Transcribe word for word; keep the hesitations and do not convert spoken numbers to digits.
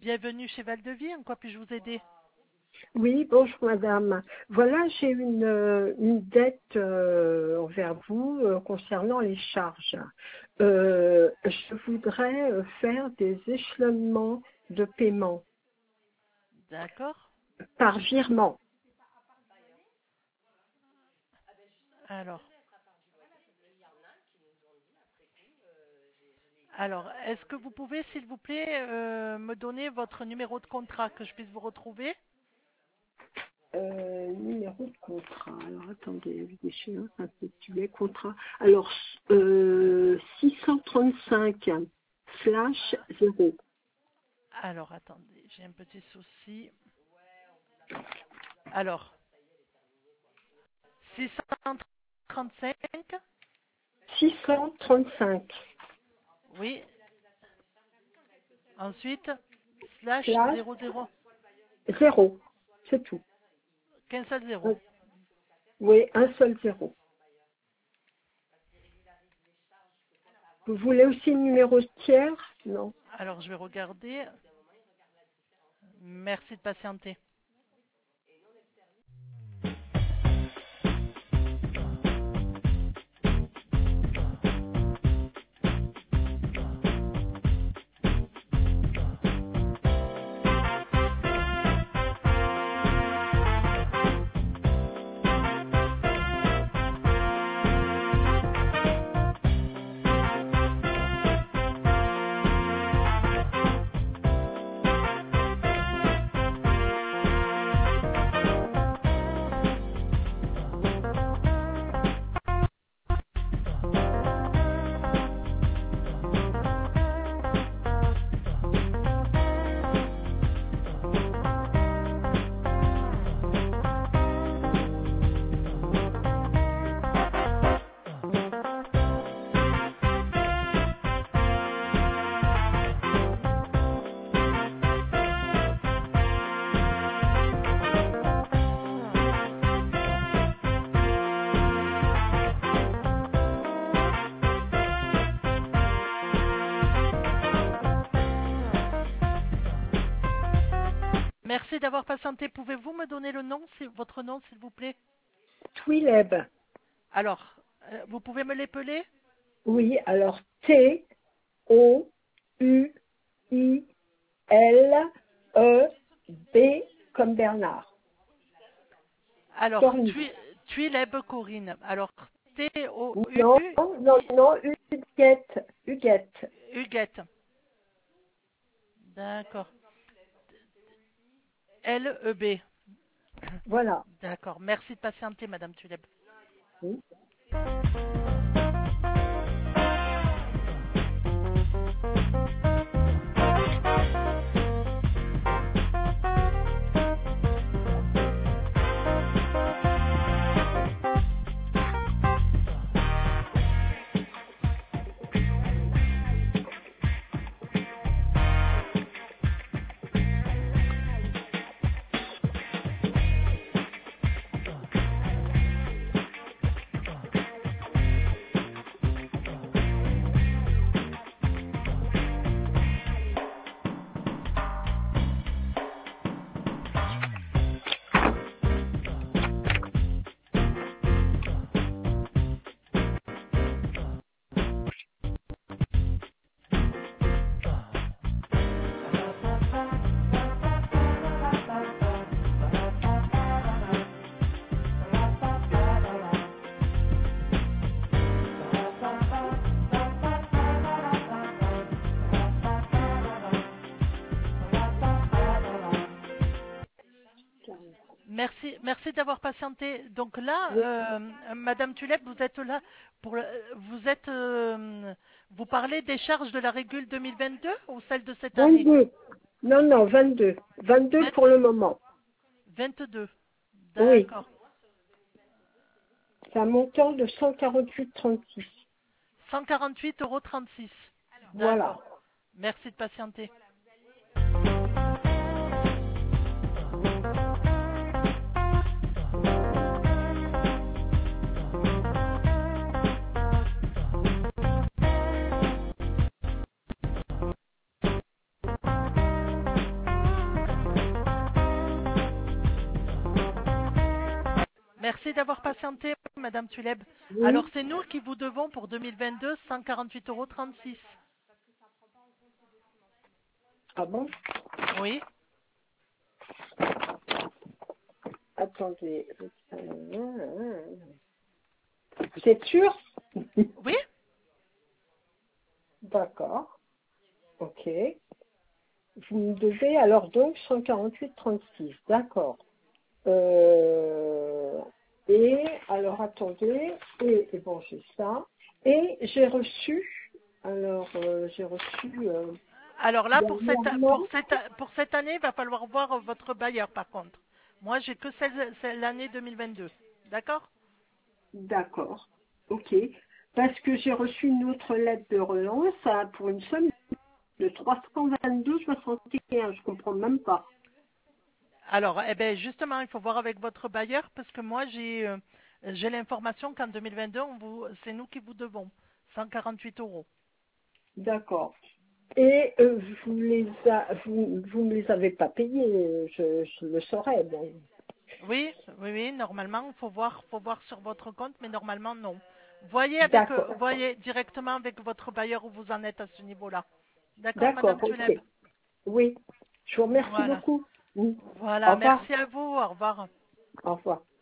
Bienvenue chez Val-de-Vie, en quoi puis-je vous aider? Oui, bonjour madame. Voilà, j'ai une, euh, une dette euh, envers vous euh, concernant les charges. Euh, je voudrais euh, faire des échelonnements de paiement D'accord. par virement. Alors, alors est-ce que vous pouvez, s'il vous plaît, euh, me donner votre numéro de contrat que je puisse vous retrouver? Euh, numéro de contrat. Alors attendez, échéance intitulé contrat. Alors euh, six cent trente-cinq slash zéro. Alors, attendez, j'ai un petit souci. Alors, six cent trente-cinq, six cent trente-cinq oui. Ensuite, slash slash zéro zéro, zéro. C'est tout. qu'un seul zéro. Un- Oui, un seul zéro. Vous voulez aussi le numéro de tiers? Non. Alors, je vais regarder. Merci de patienter. Merci d'avoir patienté. Pouvez-vous me donner le nom, si- votre nom, s'il vous plaît? Twileb. Alors, euh, vous pouvez me l'épeler? Oui, alors T O U I L E B comme Bernard. Alors, Cornu. Tui- Tuileb Corinne. Alors, T-O-U, Non, non, non, Huguette. Huguette. Huguette. D'accord. L-E-B. Voilà. D'accord. Merci de patienter, Madame Tuleb. Oui. Merci, merci d'avoir patienté. Donc là, Oui. euh, Madame Tuleb, vous êtes là pour, le- vous êtes, euh, vous parlez des charges de la régule deux mille vingt-deux ou celle de cette année? vingt-deux. Non, non, vingt-deux. vingt-deux Vingt- pour le moment. vingt-deux. Oui. D'accord. C'est un montant de cent quarante-huit virgule trente-six. cent quarante-huit euros trente-six. Voilà. D'accord. Merci de patienter. Merci d'avoir patienté, Madame Tuleb. Alors, Oui. c'est nous qui vous devons pour deux mille vingt-deux cent quarante-huit euros trente-six. Ah bon? Oui, Attendez. Vous êtes sûr? oui. D'accord. Ok. Vous me devez alors donc cent quarante-huit trente-six. D'accord. Euh, et alors attendez. Et, et bon, j'ai ça. Et j'ai reçu. Alors, euh, j'ai reçu euh, Alors là, pour cette, dernièrement. pour cette, pour cette année, il va falloir voir votre bailleur, par contre. Moi, j'ai que celle, celle- l'année deux mille vingt-deux. D'accord? D'accord. Ok. Parce que j'ai reçu une autre lettre de relance hein, pour une somme de trois cent vingt-deux virgule soixante et un. Je comprends même pas. Alors, eh ben, justement, il faut voir avec votre bailleur parce que moi, j'ai, euh, j'ai l'information qu'en deux mille vingt-deux, on vous, c'est nous qui vous devons cent quarante-huit euros. D'accord. Et euh, vous les a, vous, vous me les avez pas payés, je, je le saurais. Bon. Oui, oui, oui, normalement, faut voir, faut voir sur votre compte, mais normalement, non. Voyez avec, euh, D'accord. voyez directement avec votre bailleur où vous en êtes à ce niveau-là. D'accord, D'accord, Madame Tuleb? ok. Oui. Je vous remercie Voilà. beaucoup. Oui. Au Voilà, revoir. merci à vous. Au revoir. Au revoir.